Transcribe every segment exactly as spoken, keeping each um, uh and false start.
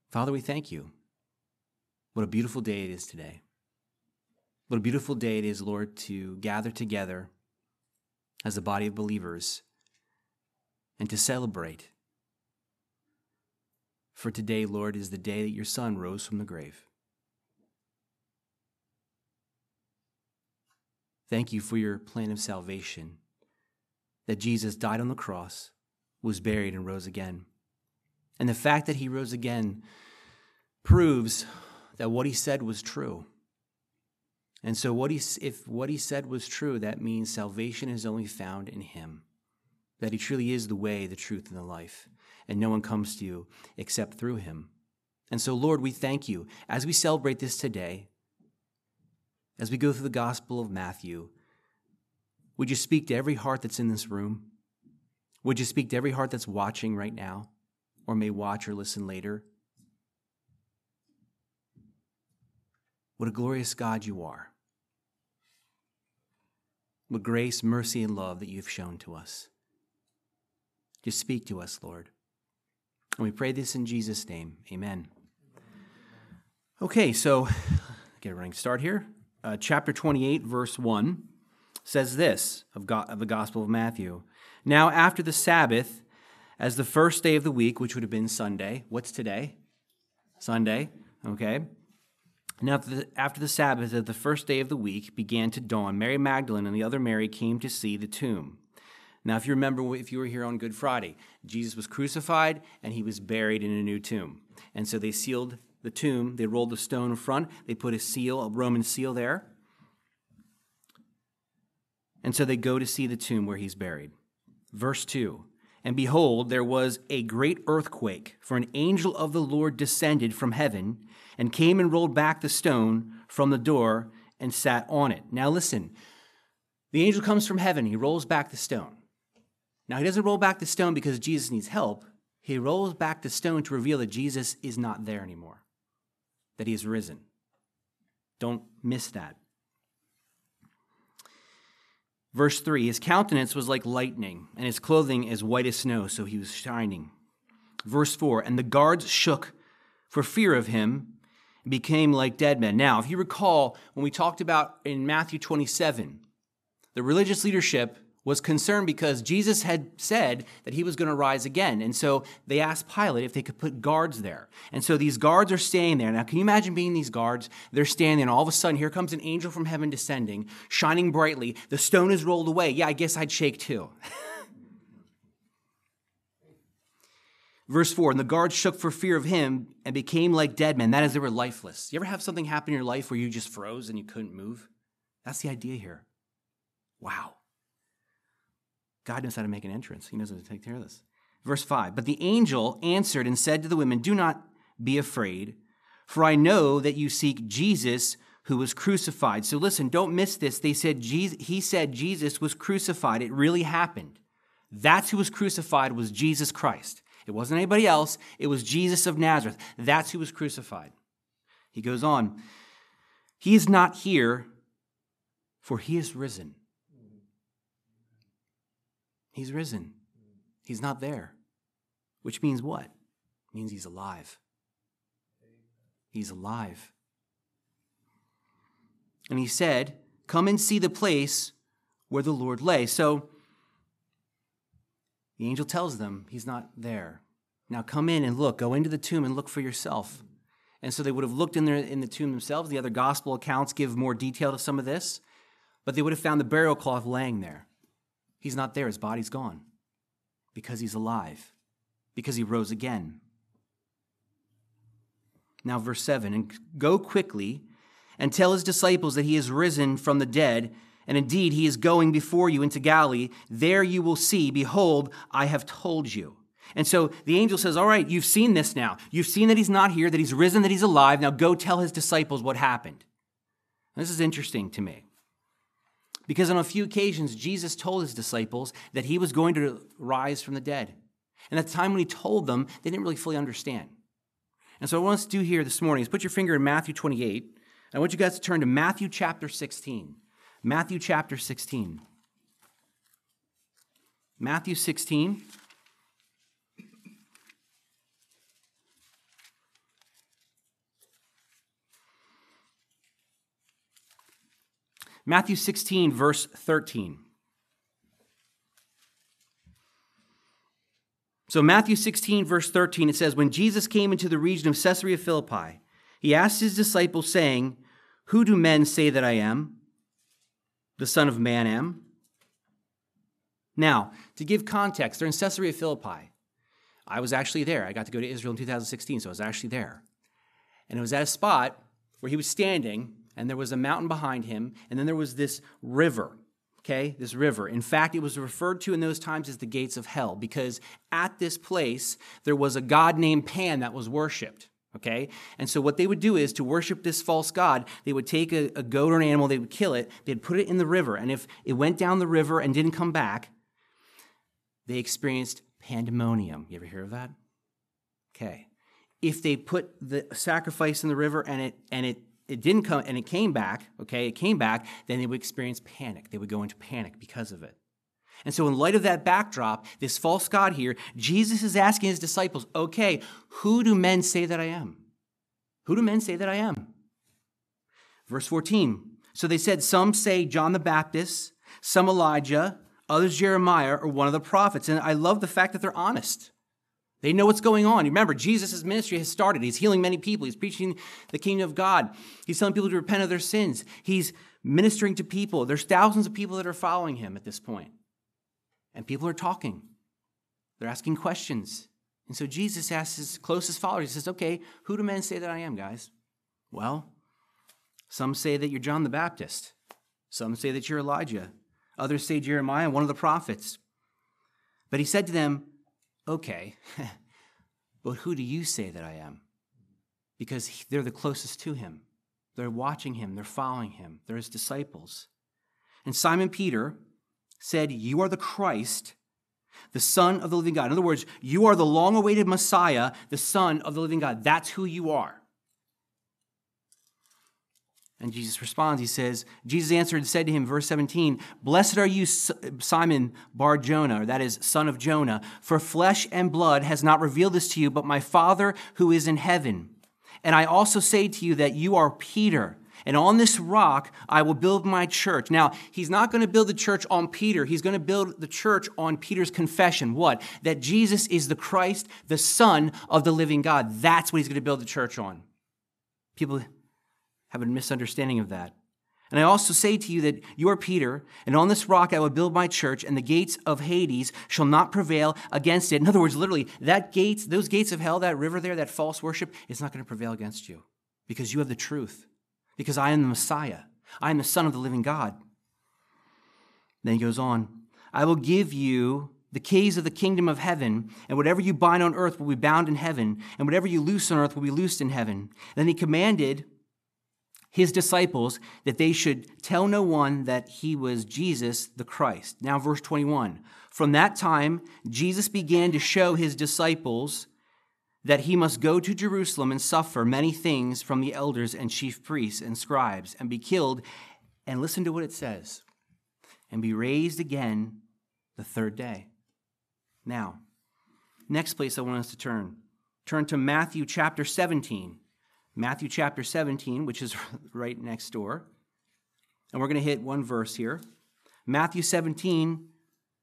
Father, we thank you. What a beautiful day it is today. What a beautiful day it is, Lord, to gather together as a body of believers and to celebrate. For today, Lord, is the day that your Son rose from the grave. Thank you for your plan of salvation, that Jesus died on the cross, was buried, and rose again. And the fact that he rose again proves that what he said was true. And so what he, if what he said was true, that means salvation is only found in him, that he truly is the way, the truth, and the life, and no one comes to you except through him. And so, Lord, we thank you as we celebrate this today, as we go through the Gospel of Matthew. Would you speak to every heart that's in this room? Would you speak to every heart that's watching right now, or may watch or listen later? What a glorious God you are. What grace, mercy, and love that you've shown to us. Just speak to us, Lord. And we pray this in Jesus' name. Amen. Okay, so get a running start here. Uh, chapter twenty-eight, verse one, says this of, God, of the Gospel of Matthew. Now, after the Sabbath, as the first day of the week, which would have been Sunday. What's today? Sunday, okay. Now, after the, after the Sabbath, as the first day of the week began to dawn, Mary Magdalene and the other Mary came to see the tomb. Now, if you remember, if you were here on Good Friday, Jesus was crucified and he was buried in a new tomb. And so they sealed the tomb. They rolled the stone in front. They put a seal, a Roman seal there. And so they go to see the tomb where he's buried. Verse two, and behold, there was a great earthquake, for an angel of the Lord descended from heaven and came and rolled back the stone from the door and sat on it. Now listen, the angel comes from heaven. He rolls back the stone. Now he doesn't roll back the stone because Jesus needs help. He rolls back the stone to reveal that Jesus is not there anymore, that he is risen. Don't miss that. Verse three, his countenance was like lightning, and his clothing as white as snow, so he was shining. Verse four, and the guards shook for fear of him and became like dead men. Now, if you recall, when we talked about in Matthew twenty-seven, the religious leadership was concerned because Jesus had said that he was going to rise again. And so they asked Pilate if they could put guards there. And so these guards are staying there. Now, can you imagine being these guards? They're standing there, and all of a sudden, here comes an angel from heaven descending, shining brightly. The stone is rolled away. Yeah, I guess I'd shake too. Verse four, and the guards shook for fear of him and became like dead men. That is, they were lifeless. You ever have something happen in your life where you just froze and you couldn't move? That's the idea here. Wow. God knows how to make an entrance. He knows how to take care of this. Verse five, but the angel answered and said to the women, do not be afraid, for I know that you seek Jesus who was crucified. So listen, don't miss this. They said Jesus, he said Jesus was crucified. It really happened. That's who was crucified, was Jesus Christ. It wasn't anybody else. It was Jesus of Nazareth. That's who was crucified. He goes on, he is not here, for he is risen. He's risen. He's not there. Which means what? It means he's alive. He's alive. And he said, come and see the place where the Lord lay. So the angel tells them he's not there. Now come in and look. Go into the tomb and look for yourself. And so they would have looked in there in the tomb themselves. The other gospel accounts give more detail to some of this. But they would have found the burial cloth laying there. He's not there. His body's gone because he's alive, because he rose again. Now, verse seven, and go quickly and tell his disciples that he is risen from the dead, and indeed he is going before you into Galilee. There you will see, behold, I have told you. And so the angel says, all right, you've seen this now. You've seen that he's not here, that he's risen, that he's alive. Now go tell his disciples what happened. This is interesting to me. Because on a few occasions, Jesus told his disciples that he was going to rise from the dead. And at the time when he told them, they didn't really fully understand. And so what I want us to do here this morning is put your finger in Matthew twenty-eight. And I want you guys to turn to Matthew chapter sixteen. Matthew chapter sixteen. Matthew sixteen. Matthew sixteen, verse thirteen. So Matthew sixteen, verse thirteen, it says, when Jesus came into the region of Caesarea Philippi, he asked his disciples, saying, who do men say that I am? The Son of Man am? Now, to give context, they're in Caesarea Philippi. I was actually there. I got to go to Israel in two thousand sixteen, so I was actually there. And it was at a spot where he was standing, and there was a mountain behind him, and then there was this river. Okay, this river. In fact, it was referred to in those times as the gates of hell, because at this place, there was a god named Pan that was worshipped. Okay, and so what they would do is, to worship this false god, they would take a, a goat or an animal, they would kill it, they'd put it in the river, and if it went down the river and didn't come back, they experienced pandemonium. You ever hear of that? Okay. If they put the sacrifice in the river and it and it It didn't come, and it came back, okay, it came back, then they would experience panic. They would go into panic because of it. And so in light of that backdrop, this false god here, Jesus is asking his disciples, okay, who do men say that I am? Who do men say that I am? Verse fourteen, so they said, some say John the Baptist, some Elijah, others Jeremiah, or one of the prophets. And I love the fact that they're honest. They know what's going on. Remember, Jesus' ministry has started. He's healing many people. He's preaching the kingdom of God. He's telling people to repent of their sins. He's ministering to people. There's thousands of people that are following him at this point. And people are talking. They're asking questions. And so Jesus asks his closest followers, he says, okay, who do men say that I am, guys? Well, some say that you're John the Baptist. Some say that you're Elijah. Others say Jeremiah, one of the prophets. But he said to them, okay, but who do you say that I am? Because they're the closest to him. They're watching him. They're following him. They're his disciples. And Simon Peter said, you are the Christ, the Son of the living God. In other words, you are the long-awaited Messiah, the Son of the living God. That's who you are. And Jesus responds, he says, Jesus answered and said to him, verse seventeen, blessed are you, Simon Bar-Jonah, or that is, son of Jonah, for flesh and blood has not revealed this to you, but my Father who is in heaven. And I also say to you that you are Peter, and on this rock I will build my church. Now, he's not going to build the church on Peter. He's going to build the church on Peter's confession. What? That Jesus is the Christ, the Son of the living God. That's what he's going to build the church on. People have a misunderstanding of that. And I also say to you that you are Peter, and on this rock I will build my church, and the gates of Hades shall not prevail against it. In other words, literally, that gates, those gates of hell, that river there, that false worship, is not going to prevail against you, because you have the truth, because I am the Messiah. I am the Son of the living God. Then he goes on, I will give you the keys of the kingdom of heaven, and whatever you bind on earth will be bound in heaven, and whatever you loose on earth will be loosed in heaven. And then he commanded his disciples that they should tell no one that he was Jesus the Christ. Now, verse twenty-one. From that time, Jesus began to show his disciples that he must go to Jerusalem and suffer many things from the elders and chief priests and scribes and be killed. And listen to what it says. And be raised again the third day. Now, next place I want us to turn. Turn to Matthew chapter seventeen. Matthew chapter seventeen, which is right next door. And we're going to hit one verse here. Matthew seventeen.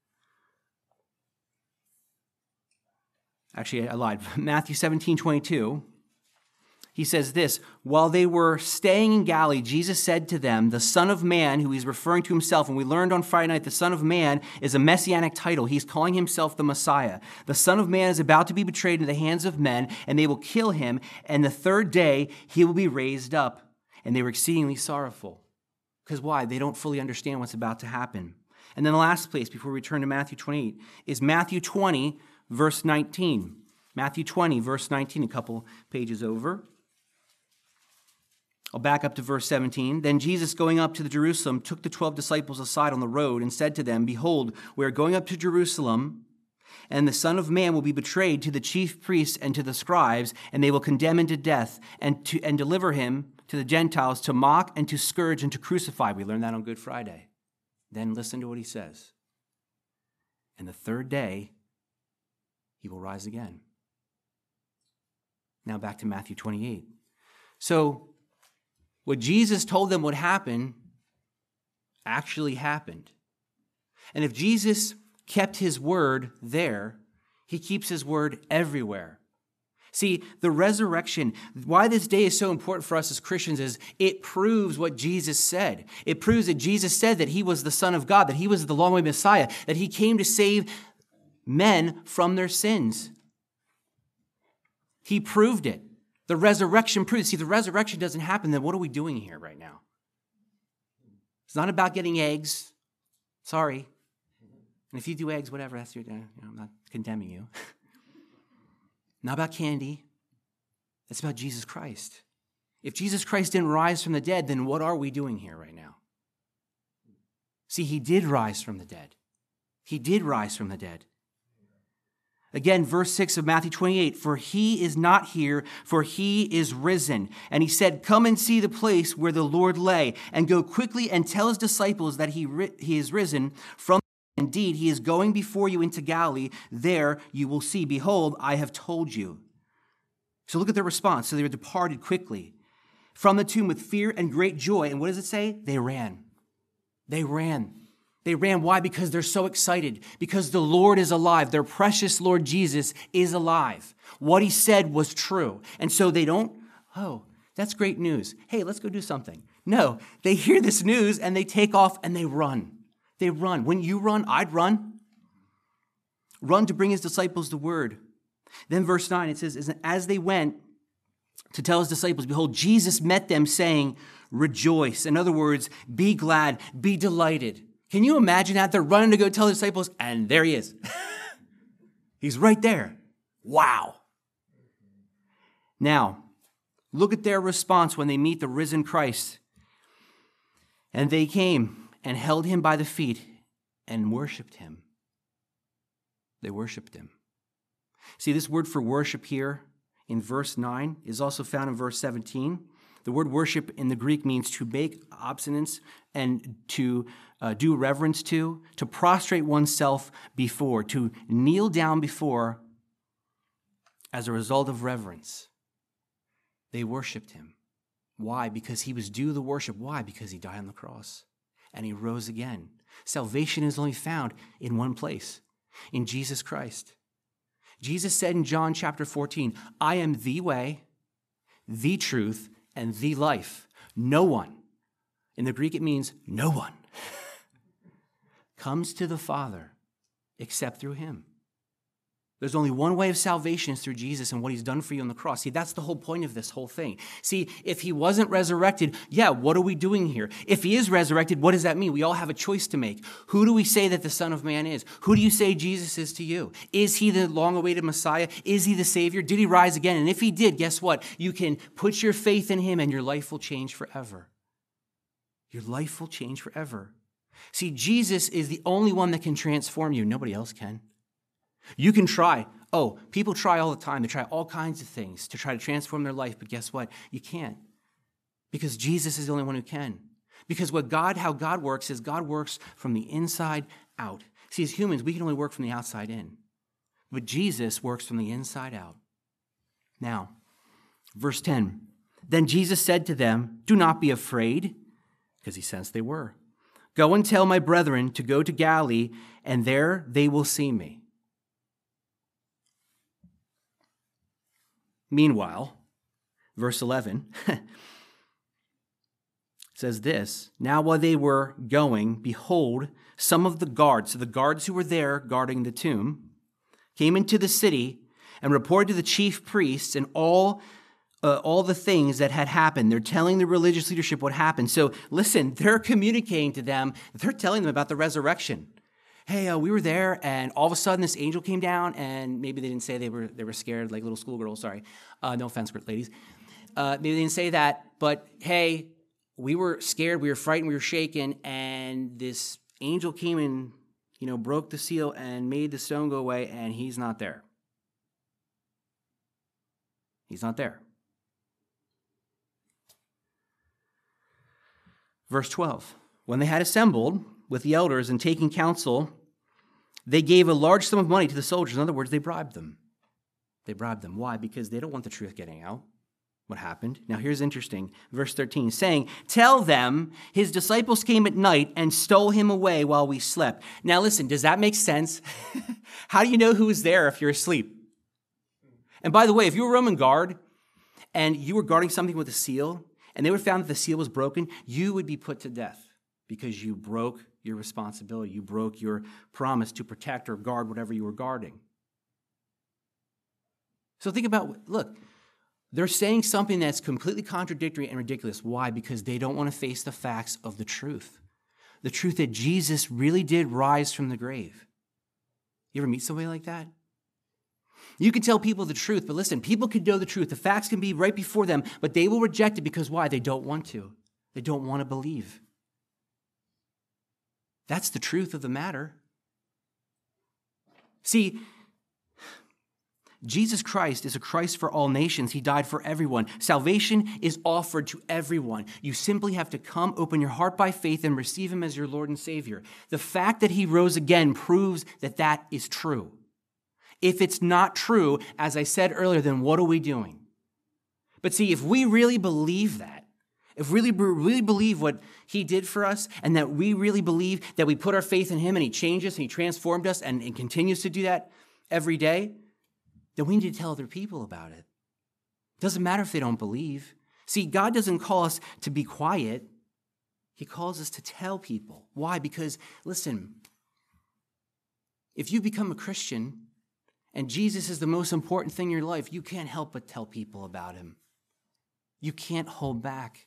Actually, I lied. Matthew seventeen, twenty-two. He says this, while they were staying in Galilee, Jesus said to them, the Son of Man, who he's referring to himself, and we learned on Friday night, the Son of Man is a messianic title. He's calling himself the Messiah. The Son of Man is about to be betrayed into the hands of men, and they will kill him, and the third day he will be raised up. And they were exceedingly sorrowful. Because why? They don't fully understand what's about to happen. And then the last place before we turn to Matthew twenty-eight is Matthew twenty, verse nineteen. Matthew twenty, verse nineteen, a couple pages over. I'll back up to verse seventeen. Then Jesus, going up to the Jerusalem, took the twelve disciples aside on the road and said to them, behold, we are going up to Jerusalem, and the Son of Man will be betrayed to the chief priests and to the scribes, and they will condemn him to death and, to, and deliver him to the Gentiles to mock and to scourge and to crucify. We learned that on Good Friday. Then listen to what he says. And the third day, he will rise again. Now back to Matthew twenty-eight. So, what Jesus told them would happen actually happened. And if Jesus kept his word there, he keeps his word everywhere. See, the resurrection, why this day is so important for us as Christians is it proves what Jesus said. It proves that Jesus said that he was the Son of God, that he was the long-awaited Messiah, that he came to save men from their sins. He proved it. The resurrection proves. See, the resurrection doesn't happen, then what are we doing here right now? It's not about getting eggs. Sorry. And if you do eggs, whatever, that's your, you know, I'm not condemning you. Not about candy. It's about Jesus Christ. If Jesus Christ didn't rise from the dead, then what are we doing here right now? See, he did rise from the dead. He did rise from the dead. Again, verse six of Matthew twenty-eight, for he is not here, for he is risen. And he said, come and see the place where the Lord lay, and go quickly and tell his disciples that he, ri- he is risen from Indeed, he is going before you into Galilee. There you will see. Behold, I have told you. So look at their response. So they departed quickly from the tomb with fear and great joy. And what does it say? They ran. They ran. They ran. Why? Because they're so excited. Because the Lord is alive. Their precious Lord Jesus is alive. What he said was true. And so they don't, oh, that's great news. Hey, let's go do something. No, they hear this news and they take off and they run. They run. When you run, I'd run. Run to bring his disciples the word. Then verse nine, it says, as they went to tell his disciples, behold, Jesus met them saying, rejoice. In other words, be glad, be delighted. Can you imagine that? They're running to go tell the disciples, and there he is. He's right there. Wow. Now, look at their response when they meet the risen Christ. And they came and held him by the feet and worshiped him. They worshiped him. See, this word for worship here in verse nine is also found in verse seventeen. The word worship in the Greek means to make obeisance and to uh, do reverence to, to prostrate oneself before, to kneel down before as a result of reverence. They worshiped him. Why? Because he was due the worship. Why? Because he died on the cross. And he rose again. Salvation is only found in one place, in Jesus Christ. Jesus said in John chapter fourteen, I am the way, the truth, and the life. No one, in the Greek it means no one, comes to the Father except through him. There's only one way of salvation is through Jesus and what he's done for you on the cross. See, that's the whole point of this whole thing. See, if he wasn't resurrected, yeah, what are we doing here? If he is resurrected, what does that mean? We all have a choice to make. Who do we say that the Son of Man is? Who do you say Jesus is to you? Is he the long-awaited Messiah? Is he the Savior? Did he rise again? And if he did, guess what? You can put your faith in him and your life will change forever. Your life will change forever. See, Jesus is the only one that can transform you. Nobody else can. You can try. Oh, people try all the time. They try all kinds of things to try to transform their life, but guess what? You can't. Because Jesus is the only one who can. Because what God, how God works is God works from the inside out. See, as humans, we can only work from the outside in. But Jesus works from the inside out. Now, verse ten. Then Jesus said to them, do not be afraid, because he sensed they were. Go and tell my brethren to go to Galilee, and there they will see me. Meanwhile, verse eleven says this, now while they were going, behold, some of the guards, so the guards who were there guarding the tomb, came into the city and reported to the chief priests and all uh, all the things that had happened. They're telling the religious leadership what happened. So listen, they're communicating to them, they're telling them about the resurrection. Hey, uh, we were there, and all of a sudden this angel came down, and maybe they didn't say they were they were scared like little schoolgirls, sorry. Uh, no offense, ladies. Uh, maybe they didn't say that, but hey, we were scared, we were frightened, we were shaken, and this angel came and, you know, broke the seal and made the stone go away, and he's not there. He's not there. Verse twelve, when they had assembled with the elders and taking counsel, they gave a large sum of money to the soldiers. In other words, they bribed them. They bribed them. Why? Because they don't want the truth getting out. what happened. Now here's interesting. Verse thirteen, saying, tell them his disciples came at night and stole him away while we slept. Now listen, does that make sense? How do you know who was there if you're asleep? And by the way, if you were a Roman guard and you were guarding something with a seal and they were found that the seal was broken, you would be put to death because you broke your responsibility. You broke your promise to protect or guard whatever you were guarding. So think about, look, they're saying something that's completely contradictory and ridiculous. Why? Because they don't want to face the facts of the truth. The truth that Jesus really did rise from the grave. You ever meet somebody like that? You can tell people the truth, but listen, people can know the truth. The facts can be right before them, but they will reject it because why? They don't want to. They don't want to believe. That's the truth of the matter. See, Jesus Christ is a Christ for all nations. He died for everyone. Salvation is offered to everyone. You simply have to come, open your heart by faith, and receive him as your Lord and Savior. The fact that he rose again proves that that is true. If it's not true, as I said earlier, then what are we doing? But see, if we really believe that, if we really, really believe what he did for us, and that we really believe that we put our faith in him and he changed us and he transformed us and, and continues to do that every day, then we need to tell other people about it. It doesn't matter if they don't believe. See, God doesn't call us to be quiet. He calls us to tell people. Why? Because, listen, if you become a Christian and Jesus is the most important thing in your life, you can't help but tell people about him. You can't hold back.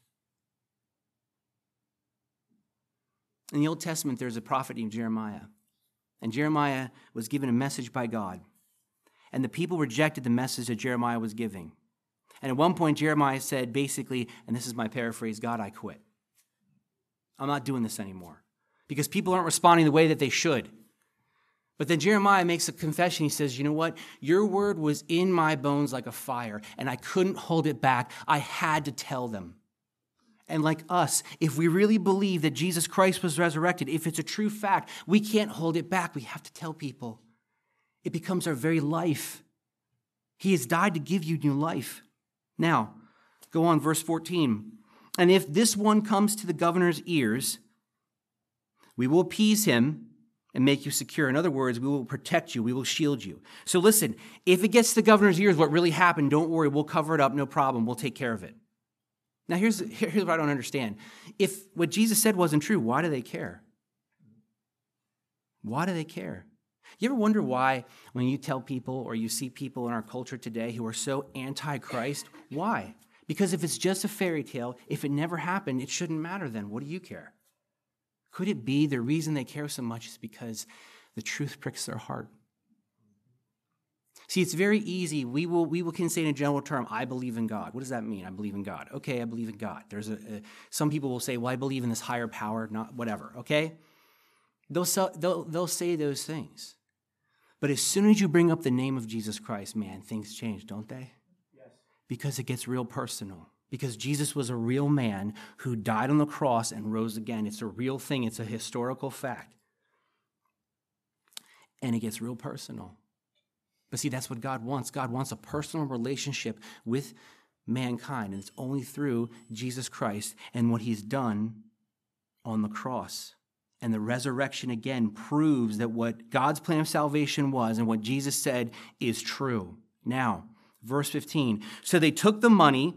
In the Old Testament, there's a prophet named Jeremiah. And Jeremiah was given a message by God. And the people rejected the message that Jeremiah was giving. And at one point, Jeremiah said, basically, and this is my paraphrase, God, I quit. I'm not doing this anymore. Because people aren't responding the way that they should. But then Jeremiah makes a confession. He says, you know what? Your word was in my bones like a fire, and I couldn't hold it back. I had to tell them. And like us, if we really believe that Jesus Christ was resurrected, if it's a true fact, we can't hold it back. We have to tell people. It becomes our very life. He has died to give you new life. Now, go on, verse fourteen. And if this one comes to the governor's ears, we will appease him and make you secure. In other words, we will protect you. We will shield you. So listen, if it gets to the governor's ears what really happened, don't worry. We'll cover it up. No problem. We'll take care of it. Now, here's, here's what I don't understand. If what Jesus said wasn't true, why do they care? Why do they care? You ever wonder why when you tell people or you see people in our culture today who are so anti-Christ, why? Because if it's just a fairy tale, if it never happened, it shouldn't matter then. What do you care? Could it be the reason they care so much is because the truth pricks their heart? See, it's very easy. We will we will can say in a general term, I believe in God. What does that mean? I believe in God. Okay, I believe in God. There's a, a some people will say, well, I believe in this higher power, not whatever, okay? They'll, they'll, they'll say those things. But as soon as you bring up the name of Jesus Christ, man, things change, don't they? Yes. Because it gets real personal. Because Jesus was a real man who died on the cross and rose again. It's a real thing. It's a historical fact. And it gets real personal. But see, that's what God wants. God wants a personal relationship with mankind. And it's only through Jesus Christ and what he's done on the cross. And the resurrection, again, proves that what God's plan of salvation was and what Jesus said is true. Now, verse fifteen. So they took the money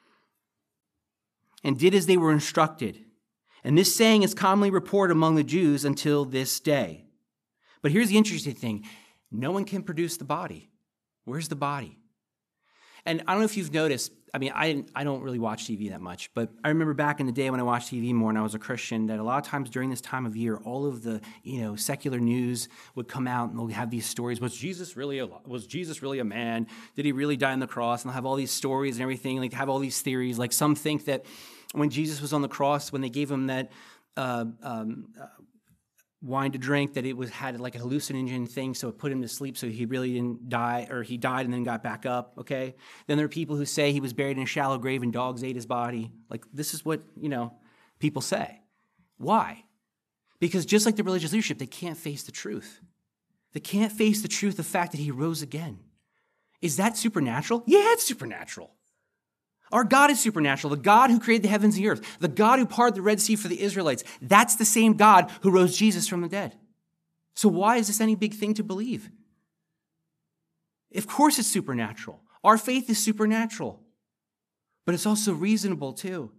and did as they were instructed. And this saying is commonly reported among the Jews until this day. But here's the interesting thing. No one can produce the body. Where's the body? And I don't know if you've noticed, I mean, I I don't really watch T V that much, but I remember back in the day when I watched T V more and I was a Christian, that a lot of times during this time of year, all of the, you know, secular news would come out and they'll have these stories. Was Jesus really a, was Jesus really a man? Did he really die on the cross? And they'll have all these stories and everything, like have all these theories. Like some think that when Jesus was on the cross, when they gave him that uh, um, uh, wine to drink, that it was had like a hallucinogen thing, so it put him to sleep, so he really didn't die, or he died and then got back up, okay? Then there are people who say he was buried in a shallow grave and dogs ate his body. Like, this is what, you know, people say. Why? Because just like the religious leadership, they can't face the truth. They can't face the truth, the fact that he rose again. Is that supernatural? Yeah, it's supernatural. Our God is supernatural. The God who created the heavens and the earth, the God who parted the Red Sea for the Israelites, that's the same God who rose Jesus from the dead. So why is this any big thing to believe? Of course it's supernatural. Our faith is supernatural, but it's also reasonable too.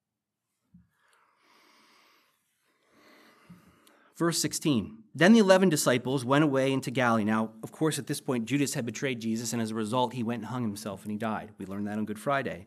Verse sixteen, then the eleven disciples went away into Galilee. Now, of course, at this point, Judas had betrayed Jesus, and as a result, he went and hung himself, and he died. We learned that on Good Friday,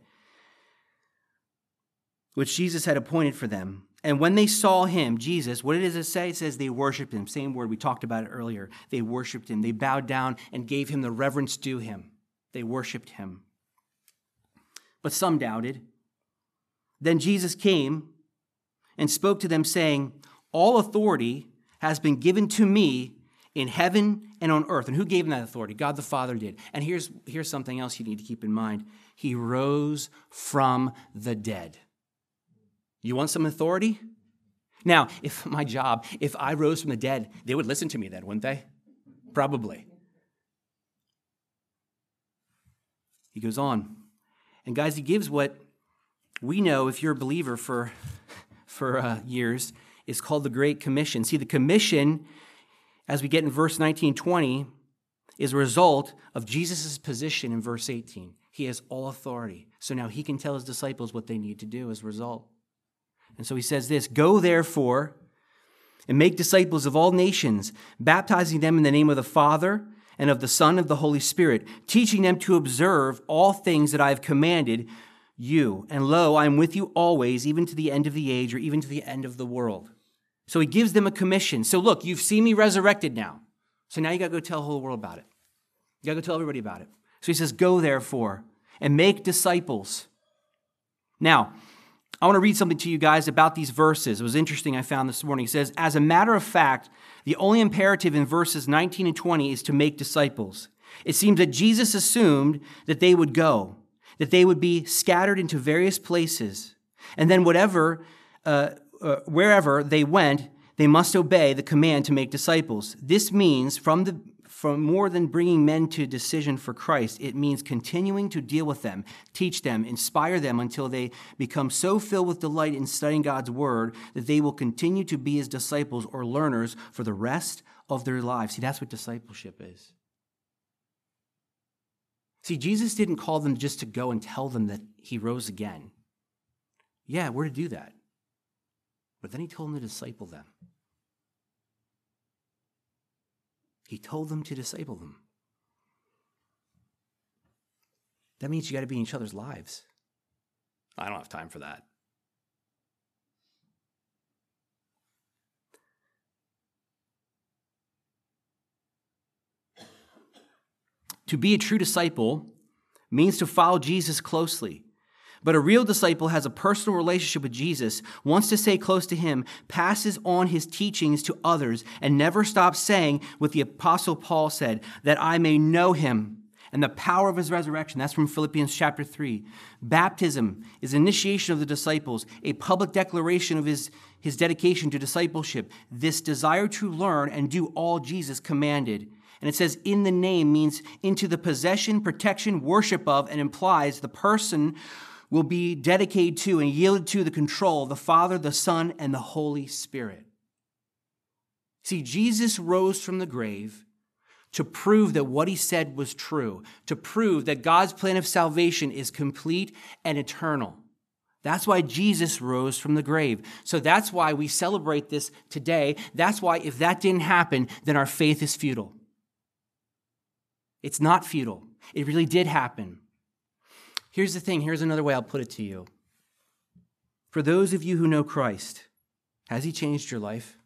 which Jesus had appointed for them. And when they saw him, Jesus, what does it say? It says they worshiped him. Same word, we talked about it earlier. They worshiped him. They bowed down and gave him the reverence due him. They worshiped him. But some doubted. Then Jesus came and spoke to them, saying, all authority has been given to me in heaven and on earth. And who gave him that authority? God the Father did. And here's, here's something else you need to keep in mind. He rose from the dead. You want some authority? Now, if my job, if I rose from the dead, they would listen to me then, wouldn't they? Probably. He goes on. And guys, he gives what we know, if you're a believer for, for uh, years, is called the Great Commission. See, the commission, as we get in verse nineteen, twenty, is a result of Jesus' position in verse eighteen. He has all authority. So now he can tell his disciples what they need to do as a result. And so he says this, go therefore and make disciples of all nations, baptizing them in the name of the Father and of the Son and of the Holy Spirit, teaching them to observe all things that I have commanded you. And lo, I am with you always, even to the end of the age, or even to the end of the world. So he gives them a commission. So look, you've seen me resurrected now. So now you got to go tell the whole world about it. You got to go tell everybody about it. So he says, go therefore and make disciples. Now, I want to read something to you guys about these verses. It was interesting I found this morning. It says, as a matter of fact, the only imperative in verses nineteen and twenty is to make disciples. It seems that Jesus assumed that they would go, that they would be scattered into various places, and then whatever, uh, uh, wherever they went, they must obey the command to make disciples. This means, from the from more than bringing men to decision for Christ, it means continuing to deal with them, teach them, inspire them until they become so filled with delight in studying God's word that they will continue to be his disciples or learners for the rest of their lives. See, that's what discipleship is. See, Jesus didn't call them just to go and tell them that he rose again. Yeah, we're to do that. But then he told them to disciple them. He told them to disciple them. That means you got to be in each other's lives. I don't have time for that. To be a true disciple means to follow Jesus closely. But a real disciple has a personal relationship with Jesus, wants to stay close to him, passes on his teachings to others, and never stops saying what the Apostle Paul said, that I may know him and the power of his resurrection. That's from Philippians chapter three. Baptism is initiation of the disciples, a public declaration of his, his dedication to discipleship, this desire to learn and do all Jesus commanded. And it says in the name means into the possession, protection, worship of, and implies the person will be dedicated to and yielded to the control of the Father, the Son, and the Holy Spirit. See, Jesus rose from the grave to prove that what he said was true, to prove that God's plan of salvation is complete and eternal. That's why Jesus rose from the grave. So that's why we celebrate this today. That's why if that didn't happen, then our faith is futile. It's not futile. It really did happen. Here's the thing. Here's another way I'll put it to you. For those of you who know Christ, has he changed your life?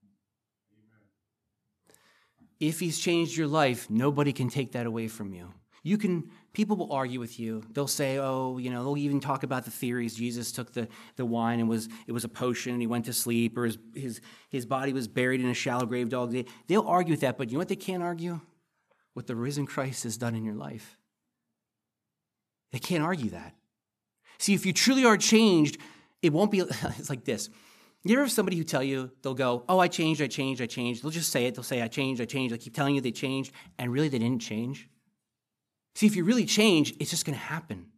If he's changed your life, nobody can take that away from you. You can, people will argue with you. They'll say, oh, you know, they'll even talk about the theories. Jesus took the, the wine and was it was a potion and he went to sleep, or his his, his body was buried in a shallow grave dog. They, they'll argue with that, but you know what they can't argue? What the risen Christ has done in your life. They can't argue that. See, if you truly are changed, it won't be, it's like this. You ever have somebody who tell you, they'll go, oh, I changed, I changed, I changed. They'll just say it. They'll say, I changed, I changed. I keep telling you they changed, and really they didn't change. See, if you really change, it's just going to happen.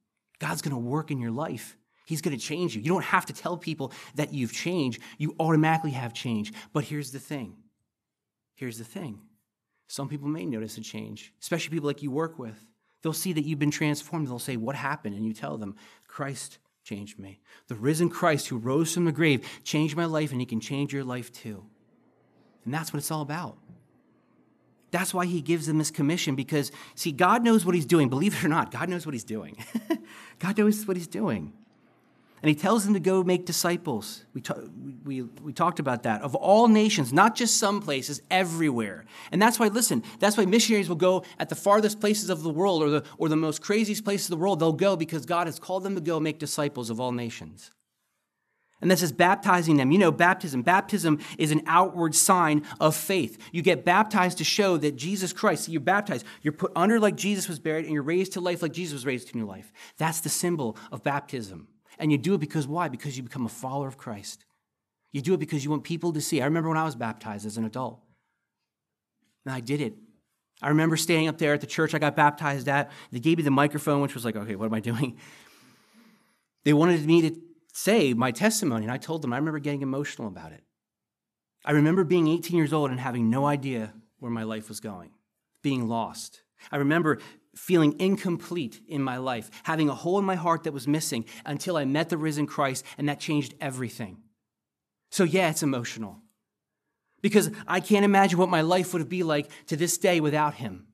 God's going to work in your life. He's going to change you. You don't have to tell people that you've changed. You automatically have changed. But here's the thing. Here's the thing. Some people may notice a change, especially people like you work with. They'll see that you've been transformed. They'll say, what happened? And you tell them, Christ changed me. The risen Christ who rose from the grave changed my life, and he can change your life too. And that's what it's all about. That's why he gives them this commission, because, see, God knows what he's doing. Believe it or not, God knows what he's doing. God knows what he's doing. And he tells them to go make disciples. We, ta- we, we talked about that. Of all nations, not just some places, everywhere. And that's why, listen, that's why missionaries will go at the farthest places of the world, or the, or the most craziest places of the world. They'll go because God has called them to go make disciples of all nations. And this is baptizing them. You know, baptism. Baptism is an outward sign of faith. You get baptized to show that Jesus Christ, you're baptized, you're put under like Jesus was buried, and you're raised to life like Jesus was raised to new life. That's the symbol of baptism. And you do it because why? Because you become a follower of Christ. You do it because you want people to see. I remember when I was baptized as an adult. And I did it. I remember standing up there at the church I got baptized at. They gave me the microphone, which was like, okay, what am I doing? They wanted me to say my testimony, and I told them. I remember getting emotional about it. I remember being eighteen years old and having no idea where my life was going, being lost. I remember feeling incomplete in my life, having a hole in my heart that was missing until I met the risen Christ, and that changed everything. So yeah, it's emotional, because I can't imagine what my life would be like to this day without him.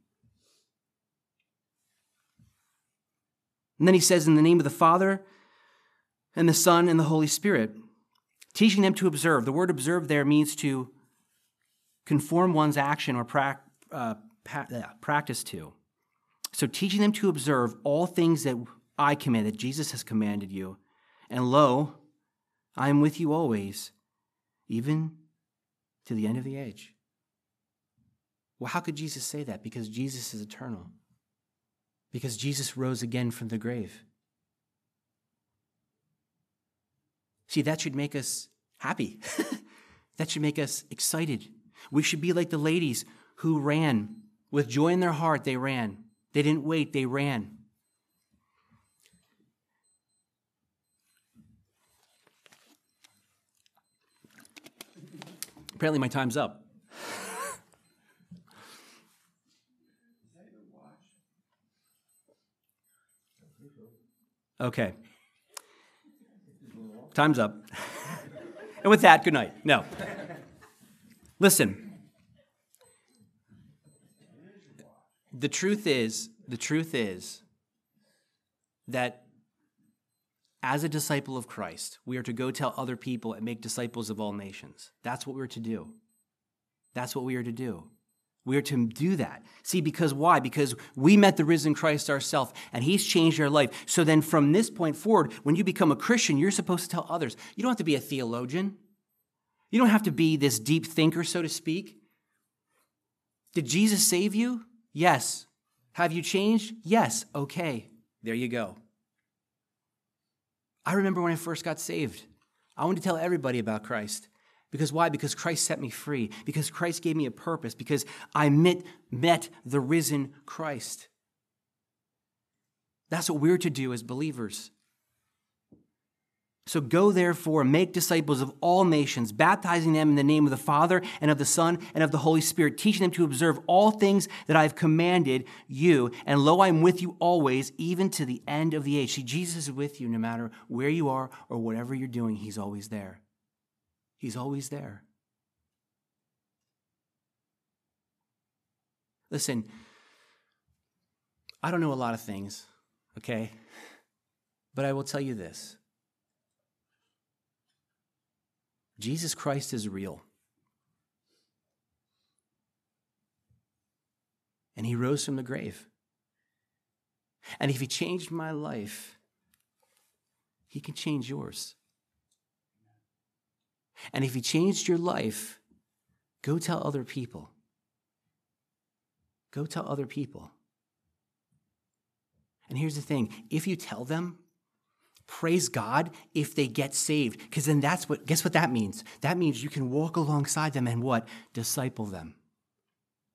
And then he says, in the name of the Father and the Son and the Holy Spirit, teaching them to observe. The word observe there means to conform one's action or pra- uh, pa- uh, practice to. So teaching them to observe all things that I command, that Jesus has commanded you. And lo, I am with you always, even to the end of the age. Well, how could Jesus say that? Because Jesus is eternal. Because Jesus rose again from the grave. See, that should make us happy. That should make us excited. We should be like the ladies who ran. With joy in their heart, they ran. They didn't wait, they ran. Apparently my time's up. Okay. Time's up. And with that, good night. No. Listen. The truth is, the truth is that as a disciple of Christ, we are to go tell other people and make disciples of all nations. That's what we're to do. That's what we are to do. We are to do that. See, because why? Because we met the risen Christ ourselves, and he's changed our life. So then from this point forward, when you become a Christian, you're supposed to tell others. You don't have to be a theologian. You don't have to be this deep thinker, so to speak. Did Jesus save you? Yes. Have you changed? Yes. Okay. There you go. I remember when I first got saved, I wanted to tell everybody about Christ. Because why? Because Christ set me free. Because Christ gave me a purpose. Because I met, met the risen Christ. That's what we're to do as believers. So go therefore and make disciples of all nations, baptizing them in the name of the Father and of the Son and of the Holy Spirit, teaching them to observe all things that I have commanded you. And lo, I am with you always, even to the end of the age. See, Jesus is with you no matter where you are or whatever you're doing. He's always there. He's always there. Listen, I don't know a lot of things, okay? But I will tell you this. Jesus Christ is real. And he rose from the grave. And if he changed my life, he can change yours. And if he changed your life, go tell other people. Go tell other people. And here's the thing. If you tell them, praise God if they get saved. Because then that's what, guess what that means? That means you can walk alongside them and what? Disciple them.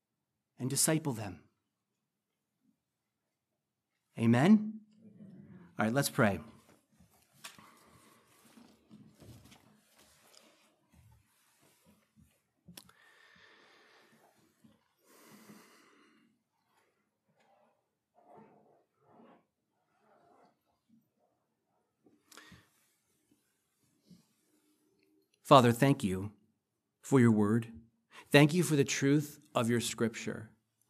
And disciple them. Amen? All right, let's pray. Father, thank you for your word. Thank you for the truth of your scripture.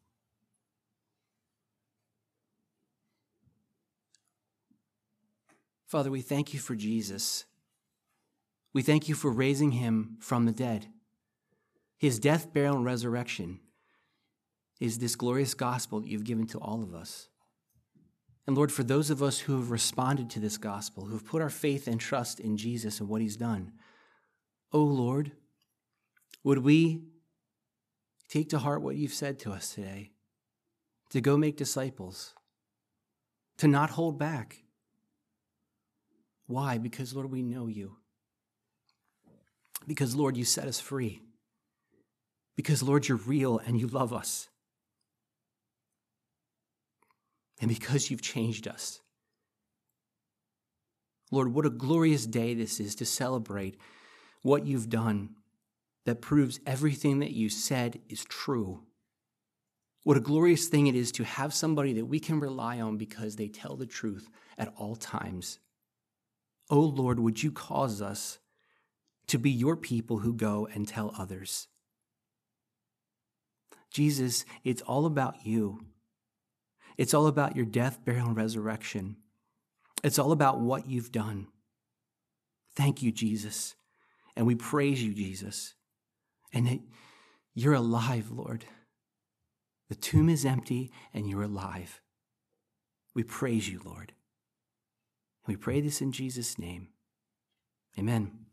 Father, we thank you for Jesus. We thank you for raising him from the dead. His death, burial, and resurrection is this glorious gospel that you've given to all of us. And Lord, for those of us who have responded to this gospel, who have put our faith and trust in Jesus and what he's done, oh Lord, would we take to heart what you've said to us today, to go make disciples, to not hold back. Why? Because, Lord, we know you. Because, Lord, you set us free. Because, Lord, you're real and you love us. And because you've changed us. Lord, what a glorious day this is to celebrate what you've done that proves everything that you said is true. What a glorious thing it is to have somebody that we can rely on because they tell the truth at all times. Oh Lord, would you cause us to be your people who go and tell others? Jesus, it's all about you. It's all about your death, burial, and resurrection. It's all about what you've done. Thank you, Jesus. And we praise you, Jesus. And that you're alive, Lord. The tomb is empty and you're alive. We praise you, Lord. And we pray this in Jesus' name. Amen.